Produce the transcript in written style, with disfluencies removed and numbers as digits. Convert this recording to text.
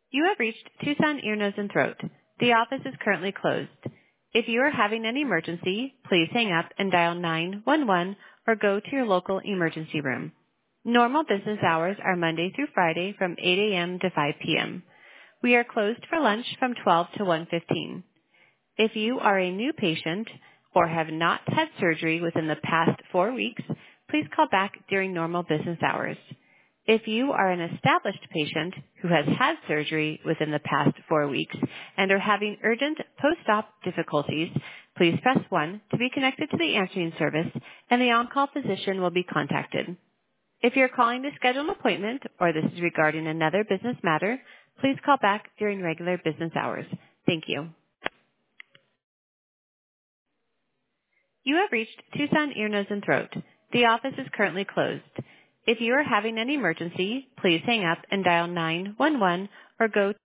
You have reached Tucson Ear, Nose, and Throat. The office is currently closed. If you are having an emergency, please hang up and dial 911 or go to your local emergency room. Normal business hours are Monday through Friday from 8 a.m. to 5 p.m. We are closed for lunch from 12 to 1:15. If you are a new patient or have not had surgery within the past 4 weeks, please call back during normal business hours. If you are an established patient who has had surgery within the past 4 weeks and are having urgent post-op difficulties, please press 1 to be connected to the answering service, and the on-call physician will be contacted. If you're calling to schedule an appointment or this is regarding another business matter, please call back during regular business hours. Thank you. You have reached Tucson Ear, Nose, and Throat. The office is currently closed. If you are having an emergency, please hang up and dial 911 or go